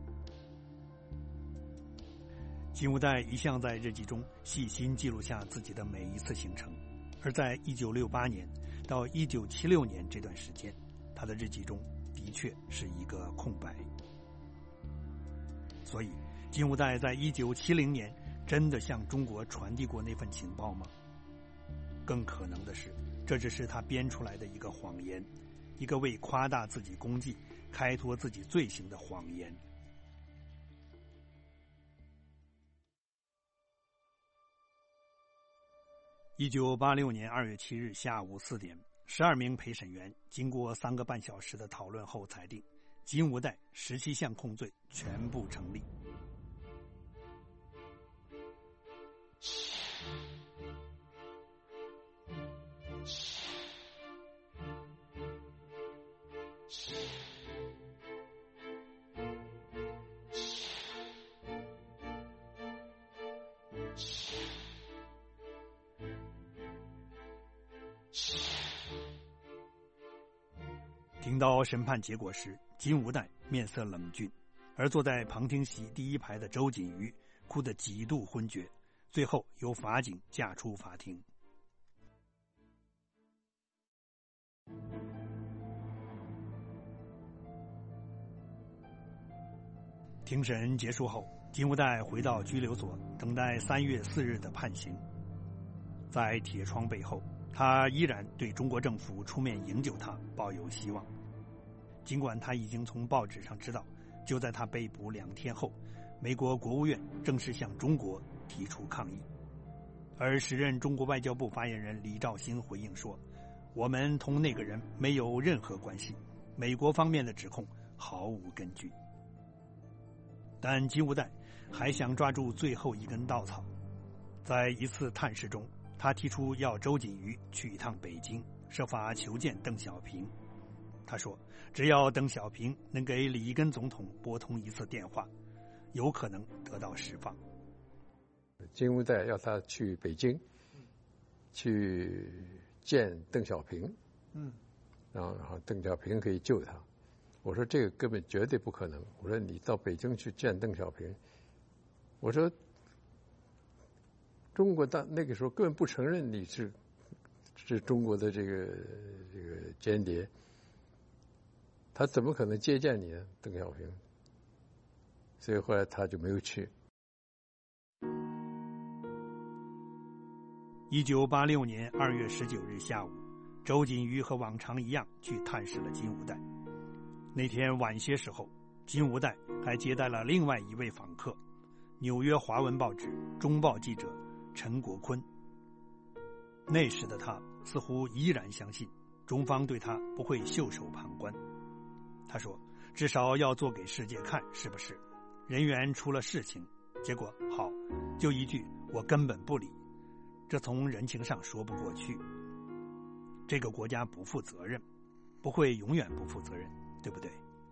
金无代一向在日记中细心记录下自己的每一次行程，而在一九六八年到一九七六年这段时间，他的日记中的确是一个空白。所以金无代在一九七零年真的向中国传递过那份情报吗？更可能的是，这只是他编出来的一个谎言，一个为夸大自己功绩、开脱自己罪行的谎言。一九八六年二月七日下午四点，十二名陪审员经过三个半小时的讨论后裁定，金无代十七项控罪全部成立。听到审判结果时，金无代面色冷峻，而坐在旁听席第一排的周锦瑜哭得几度昏厥，最后由法警架出法庭。庭审结束后，金无代回到拘留所，等待三月四日的判刑。在铁窗背后，他依然对中国政府出面营救他抱有希望。尽管他已经从报纸上知道，就在他被捕两天后，美国国务院正式向中国提出抗议。而时任中国外交部发言人李肇星回应说，我们同那个人没有任何关系，美国方面的指控毫无根据。但金无代还想抓住最后一根稻草。在一次探视中，他提出要周锦瑜去一趟北京，设法求见邓小平。他说，只要邓小平能给里根总统拨通一次电话，有可能得到释放。 金无代要他去北京，去见邓小平，嗯，然后然后邓小平可以救他。我说这个根本绝对不可能。我说你到北京去见邓小平，我说中国大那个时候根本不承认你是是中国的这个这个间谍，他怎么可能接见你呢？邓小平。所以后来他就没有去。 一九八六年二月十九日下午，周锦瑜和往常一样去探视了金无代。那天晚些时候，金无代还接待了另外一位访客，纽约华文报纸《中报》记者陈国坤。那时的他似乎依然相信中方对他不会袖手旁观。他说，至少要做给世界看，是不是？人员出了事情，结果好，就一句我根本不理，这从人情上说不过去。这个国家不负责任，不会永远不负责任，对不对？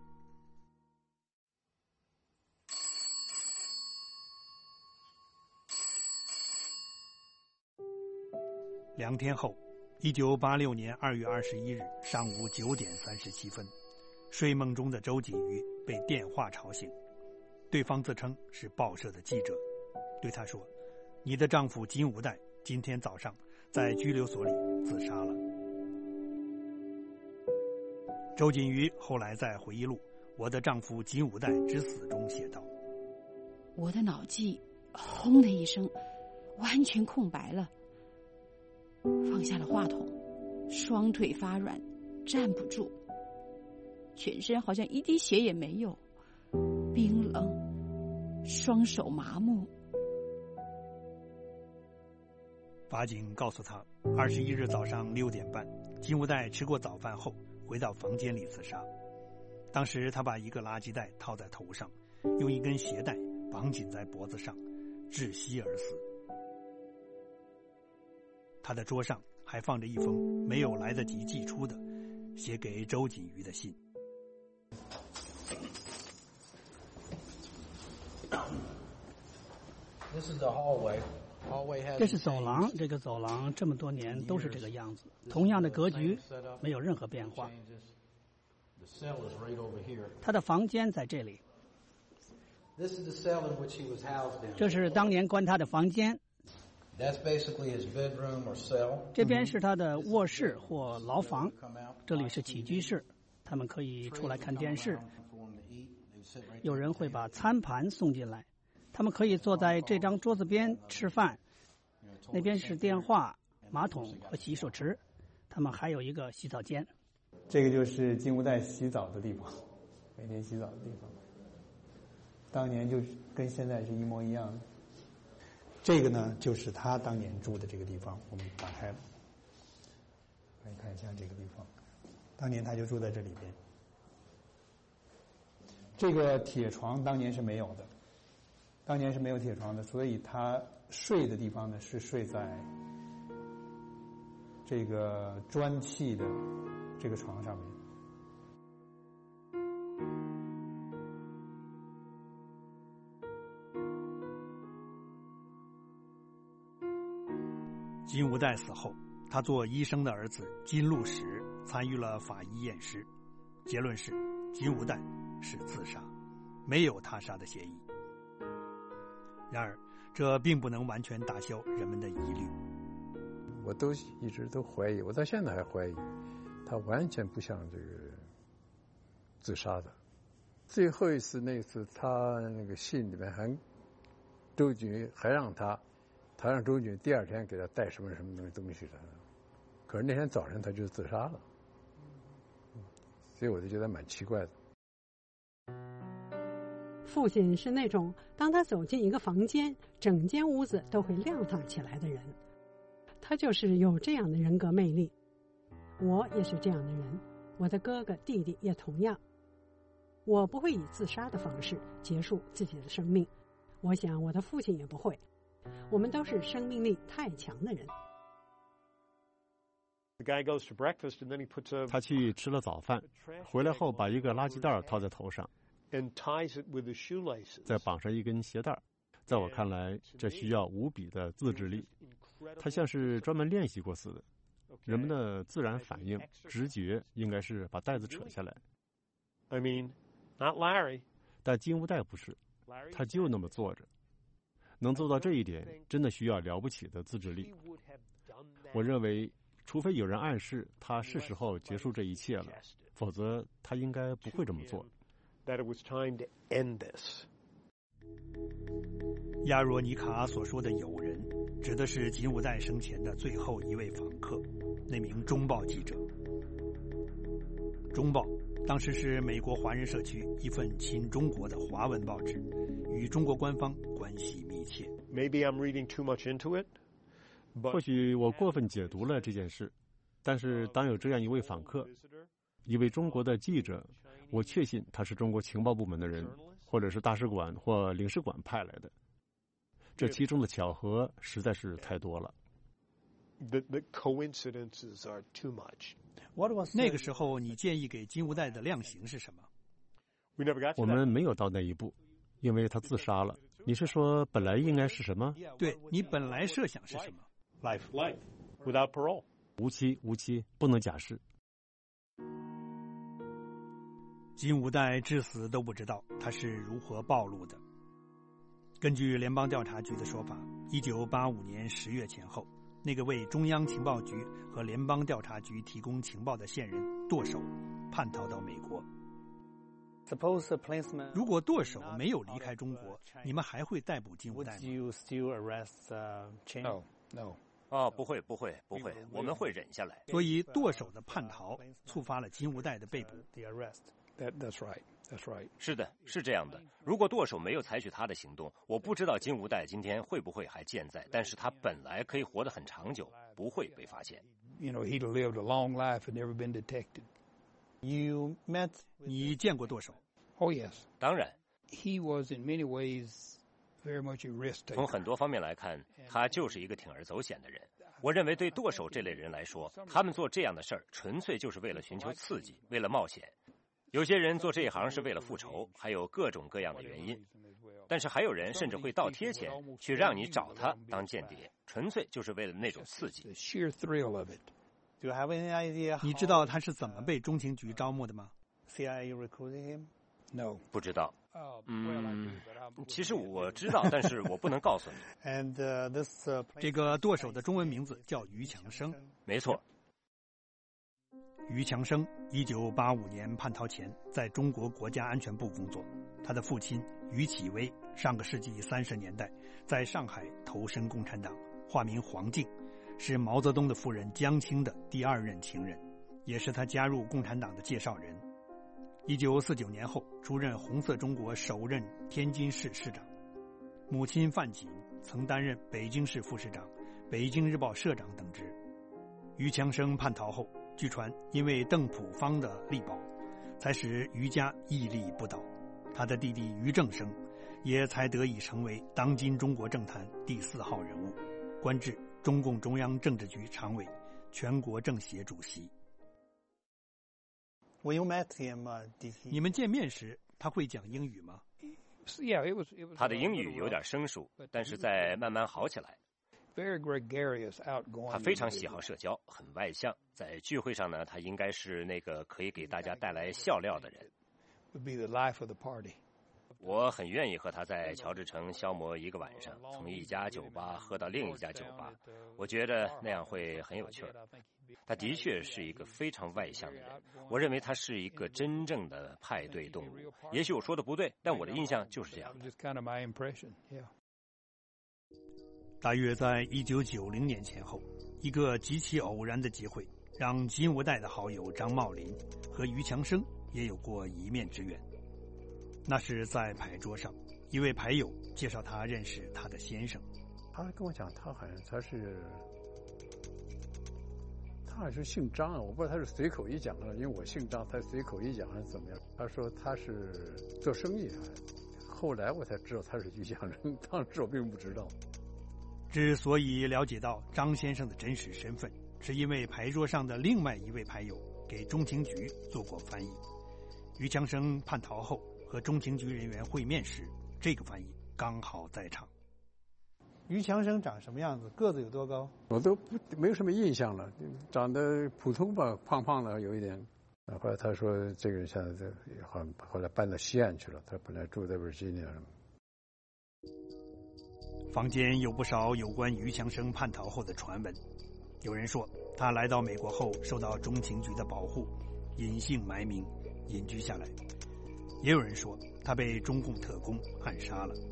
两天后，一九八六年二月二十一日上午九点三十七分，睡梦中的周锦瑜被电话吵醒，对方自称是报社的记者，对他说：“你的丈夫金无代今天早上在拘留所里自杀了。”周锦瑜后来在回忆录《我的丈夫金无代之死》中写道：“ 我的脑际轰的一声，完全空白了。放下了话筒，双腿发软，站不住，全身好像一滴血也没有，冰冷，双手麻木。” 法警告诉他，二十一日早上六点半，金无代吃过早饭后回到房间里自杀。当时他把一个垃圾袋套在头上，用一根鞋带绑紧在脖子上，窒息而死。 他的桌上还放着一封没有来得及寄出的写给周瑾瑜的信。 这是走廊，这个走廊这么多年都是这个样子，同样的格局，没有任何变化。他的房间在这里，这是当年关他的房间。这边是他的卧室或牢房，这里是起居室，他们可以出来看电视。有人会把餐盘送进来，他们可以坐在这张桌子边吃饭。那边是电话、马桶和洗手池，他们还有一个洗澡间。 这个就是金无代洗澡的地方，每天洗澡的地方。当年就跟现在是一模一样的。这个呢，就是他当年住的这个地方，我们打开了，可以看一下这个地方。当年他就住在这里边。这个铁床当年是没有的，当年是没有铁床的，所以他睡的地方呢是睡在这个砖砌的这个床上面。 金无代死后，他做医生的儿子金禄实参与了法医验尸，结论是金无代是自杀，没有他杀的嫌疑。然而这并不能完全打消人们的疑虑。 我都一直都怀疑，我到现在还怀疑，他完全不像这个自杀的。最后一次那次，他那个信里面还周瑾还让他，他让周瑾第二天给他带什么什么东西的，可是那天早上他就自杀了，所以我就觉得蛮奇怪的。 父亲是那种当他走进一个房间，整间屋子都会亮堂起来的人，他就是有这样的人格魅力。我也是这样的人，我的哥哥弟弟也同样。我不会以自杀的方式结束自己的生命，我想我的父亲也不会，我们都是生命力太强的人。 他去吃了早饭，回来后把一个垃圾袋套在头上，再绑上一根鞋带。在我看来，这需要无比的自制力，他像是专门练习过似的。人们的自然反应、直觉应该是把带子扯下来。 I mean, not Larry. 但金无代不是，他就那么坐着。能做到这一点，真的需要了不起的自制力。我认为，除非有人暗示他是时候结束这一切了，否则他应该不会这么做。 That it was time to end this. 亚若尼卡所说的友人，指的是金无代生前的最后一位访客，那名中报记者。中报当时是美国华人社区一份亲中国的华文报纸，与中国官方关系密切。 Maybe I'm reading too much into it. 或许我过分解读了这件事，但是当有这样一位访客，一位中国的记者，我确信他是中国情报部门的人，或者是大使馆或领事馆派来的。这其中的巧合实在是太多了。 The, the coincidences are too much. 那个时候，你建议给金无代的量刑是什么？ 我们没有到那一步，因为他自杀了。你是说本来应该是什么？ 对，你本来设想是什么 ？Life, life, without parole. 无期，无期，不能假释。 金无代至死都不知道他是如何暴露的。根据联邦调查局的说法，一九八五年十月前后，那个为中央情报局和联邦调查局提供情报的线人舵手叛逃到美国。如果舵手没有离开中国，你们还会逮捕金无代吗？ No, no. 哦，不会，不会，不会，我们会忍下来。 所以舵手的叛逃触发了金无代的被捕。 That, that's right. That's right. 是的，是这样的。如果舵手没有采取他的行动，我不知道金无代今天会不会还健在，但是他本来可以活得很长久，不会被发现。 You know, he'd lived a long life and never been detected. You met? 你见过舵手？ Oh, yes. 当然。 He was in many ways very much a risk taker. 从很多方面来看，他就是一个铤而走险的人。 我认为对舵手这类人来说，他们做这样的事儿纯粹就是为了寻求刺激，为了冒险。有些人做这一行是为了复仇，还有各种各样的原因。但是还有人甚至会倒贴钱去让你找他当间谍，纯粹就是为了那种刺激。 你知道他是怎么被中情局招募的吗？ C I A recruited him? No. 不知道。嗯，其实我知道，但是我不能告诉你。 And uh, this uh, 这个舵手的中文名字叫于强生。 没错。 于强生一九八五年叛逃前在中国国家安全部工作，他的父亲于启微上个世纪三十年代在上海投身共产党，化名黄敬，是毛泽东的夫人江青的第二任情人，也是他加入共产党的介绍人。一九四九年后出任红色中国首任天津市市长。母亲范锦曾担任北京市副市长、北京日报社长等职。于强生叛逃后，据传因为邓朴方的力保，才使于家屹立不倒。他的弟弟于正声也才得以成为当今中国政坛第四号人物，官至中共中央政治局常委、全国政协主席。 When you met him, uh, did he... 你们见面时，他会讲英语吗？ Yeah, it was, it was 他的英语有点生疏，但是在慢慢好起来。 Very gregarious, outgoing. 他非常喜好社交，很外向。在聚会上呢，他应该是那个可以给大家带来笑料的人。 Would be the life of the party. 我很愿意和他在乔治城消磨一个晚上，从一家酒吧喝到另一家酒吧。我觉得那样会很有趣。他的确是一个非常外向的人，我认为他是一个真正的派对动物。也许我说的不对，但我的印象就是这样的。 大约在一九九零年前后，一个极其偶然的机会，让金无代的好友张茂林和于强生也有过一面之缘。那是在牌桌上，一位牌友介绍他认识他的先生。 他跟我讲，他好像他是。他好像是姓张啊，我不知道他是随口一讲的，因为我姓张，他随口一讲还是怎么样？他说他是做生意啊，后来我才知道他是于强生，当时我并不知道。 之所以了解到张先生的真实身份，是因为牌桌上的另外一位牌友给中情局做过翻译。于强生叛逃后和中情局人员会面时，这个翻译刚好在场。 于强生长什么样子？个子有多高？ 我都不没有什么印象了，长得普通吧，胖胖的有一点。后来他说这个人现在在好像后来搬到西岸去了，他本来住在维吉尼亚。 坊间有不少有关于强生叛逃后的传闻，有人说他来到美国后受到中情局的保护，隐姓埋名隐居下来，也有人说他被中共特工暗杀了。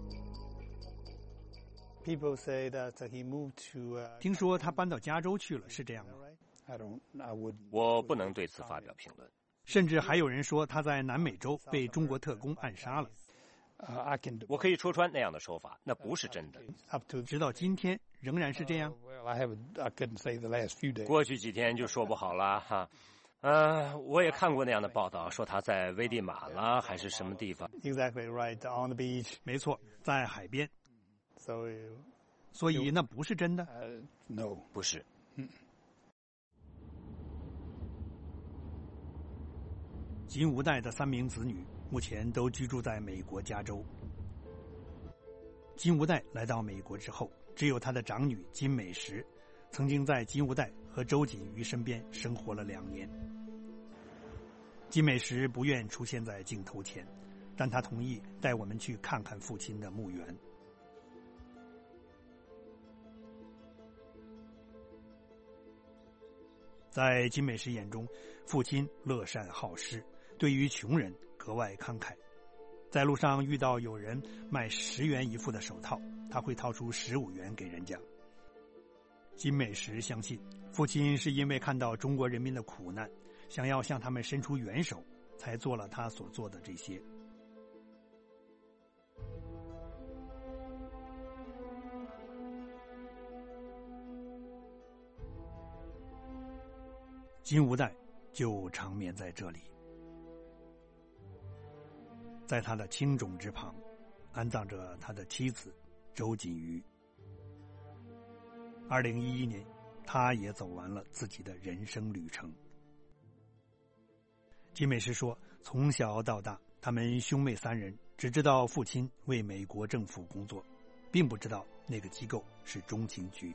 People say that he moved to. 听说他搬到加州去了，是这样吗？ I don't. I would. 我不能对此发表评论。 甚至还有人说他在南美洲被中国特工暗杀了。 Uh, I can. 我可以戳穿那样的说法，那不是真的。 Up to 直到今天仍然是这样。 Well, I haven't. I couldn't say the last few days. 过去几天就说不好了哈。呃，我也看过那样的报道，说他在危地马拉还是什么地方。 Exactly right on the beach. 没错，在海边。 So. 所以那不是真的。 Uh, no， 不是。 金无代的三名子女目前都居住在美国加州。金无代来到美国之后，只有他的长女金美石曾经在金无代和周瑾瑜身边生活了两年。金美石不愿出现在镜头前，但她同意带我们去看看父亲的墓园。在金美石眼中，父亲乐善好施，对于穷人格外慷慨。在路上遇到有人卖十元一副的手套，他会掏出十五元给人家。金美石相信，父亲是因为看到中国人民的苦难，想要向他们伸出援手，才做了他所做的这些。金无代就长眠在这里，在他的青冢之旁，安葬着他的妻子周瑾瑜。 二零一一年，他也走完了自己的人生旅程。金美石说，从小到大，他们兄妹三人只知道父亲为美国政府工作，并不知道那个机构是中情局。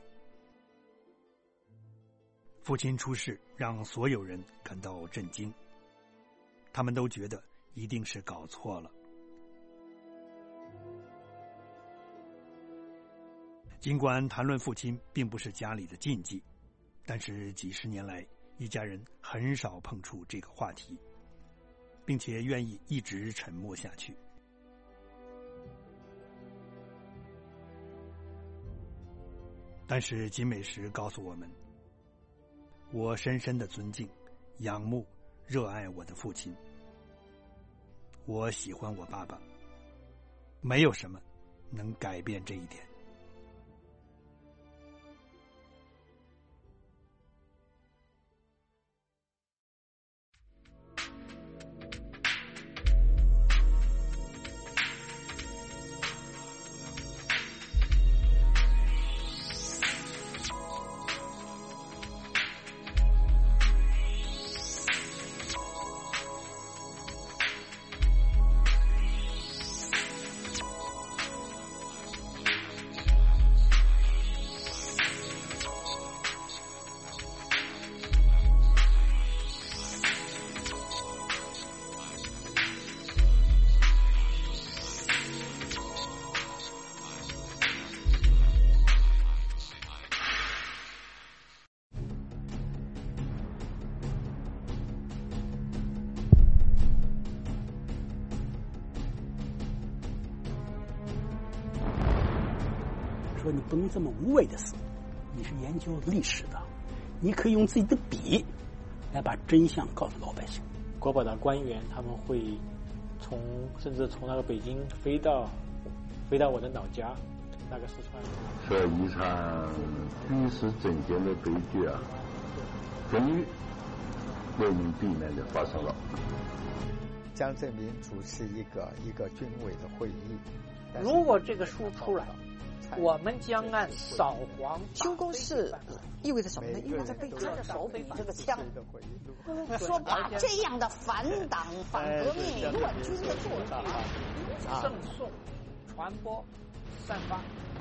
父亲出事让所有人感到震惊，他们都觉得一定是搞错了。尽管谈论父亲并不是家里的禁忌，但是几十年来，一家人很少碰触这个话题，并且愿意一直沉默下去。但是金美石告诉我们，我深深的尊敬、仰慕、热爱我的父亲。我喜欢我爸爸，没有什么能改变这一点。 说你不能这么无谓的死，你是研究历史的，你可以用自己的笔来把真相告诉老百姓。 国保的官员他们会从甚至从那个北京飞到飞到我的老家那个四川。 这一场虚实整件的悲剧啊，终于为民避免的发生了。 江泽民主持一个一个军委的会议， 如果这个书出来，我们将按扫黄修公事意味着什么呢？意味着被抓着手比这个枪，说把这样的反党、反革命、乱军的作品赠送、传播、散发。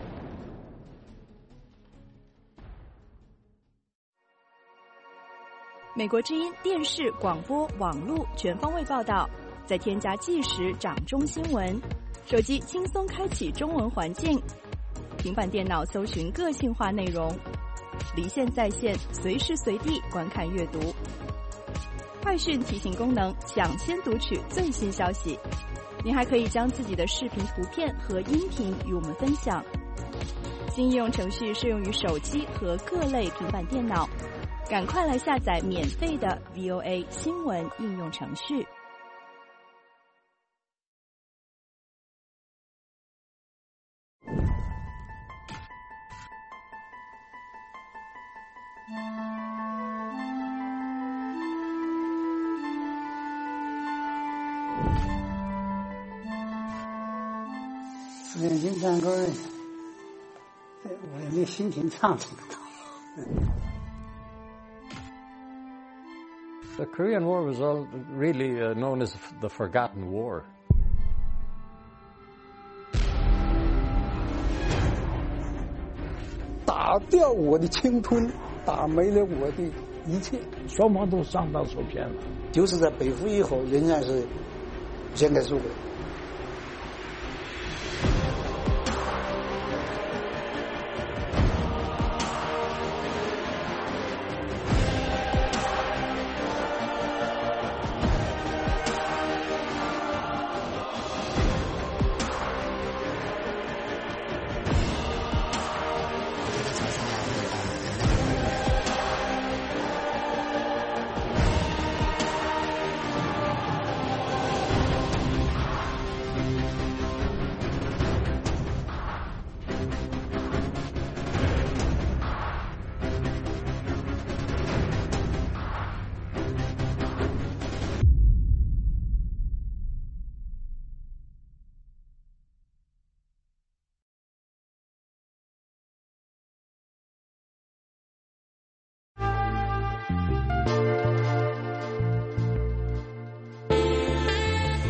美国之音电视、广播、网络全方位报道，再添加即时掌中新闻，手机轻松开启中文环境。平板电脑搜寻个性化内容，离线在线，随时随地观看阅读。快讯提醒功能，抢先读取最新消息。您还可以将自己的视频、图片和音频与我们分享。新应用程序适用于手机和各类平板电脑，赶快来下载免费的 V O A 新闻应用程序。 眼睛唱歌，我也没心情唱这个。 The Korean War was all really uh, known as the Forgotten War. 打掉我的青春，打没了我的一切， 双方都上当受骗了。 就是在北服以后，仍然是先开收回。